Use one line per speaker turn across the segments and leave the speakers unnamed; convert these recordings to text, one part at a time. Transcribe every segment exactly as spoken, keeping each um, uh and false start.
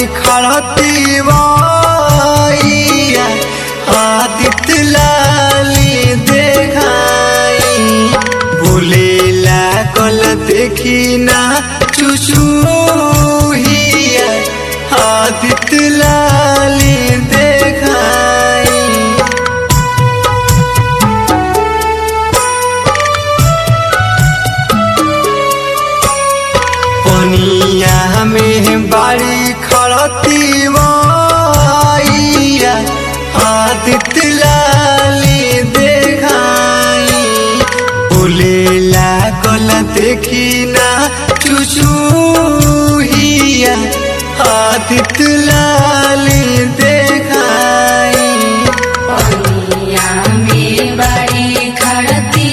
खड़ती वैया आदित्य लाली देखाई बोले लागल देखी ना चुचुहिया आदित्य लाली देखाई। पनिया में बाड़ी खड़ती वैया आदित्य लाली देखाई बोले लागल देखी ना चुचुहिया आदित्य लाली देखाई।
पनिया में बाड़ी खड़ती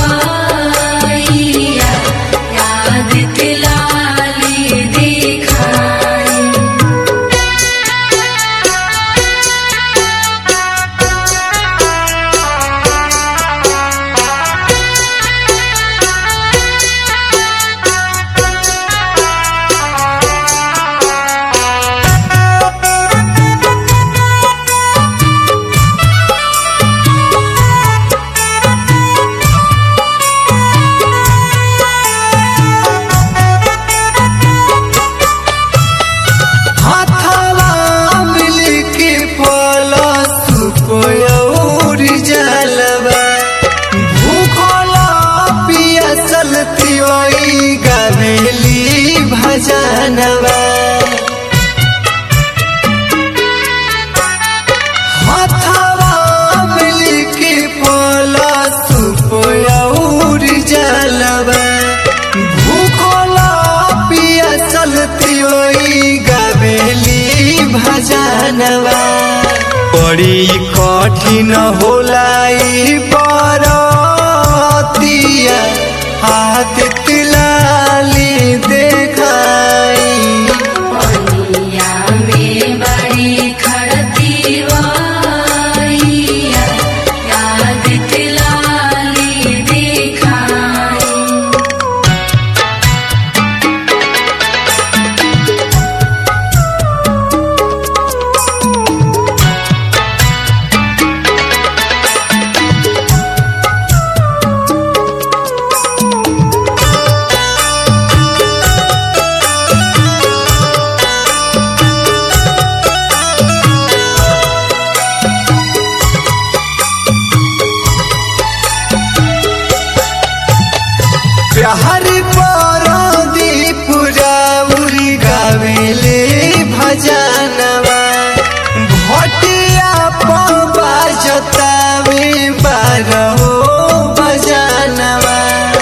वैया आदित्य लाली देखाई।
भजनवा हथवा मिलके पोला सुपोर जलवा भूखला पियासल तिवई गवेली भजनवा बड़ी कठिन होला ई बरतिया आदित्य लाली देखाई।
पनिया में बाड़ी खड़ती वैया आदित्य लाली देखाई।
हरि पर दीपुराउरी गावेले भजनवा भटिया पबा जतावे बारहो भजनवा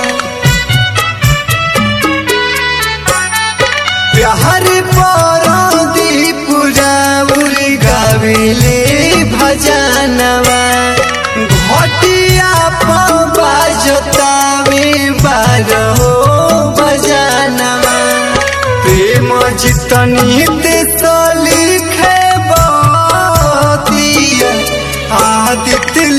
हरि पर दीपुराउरी गावेले भजनवा भटिया पबा जतावे बारहो भजनवा प्रेम जितनी देश लिखे बतिया आदित्य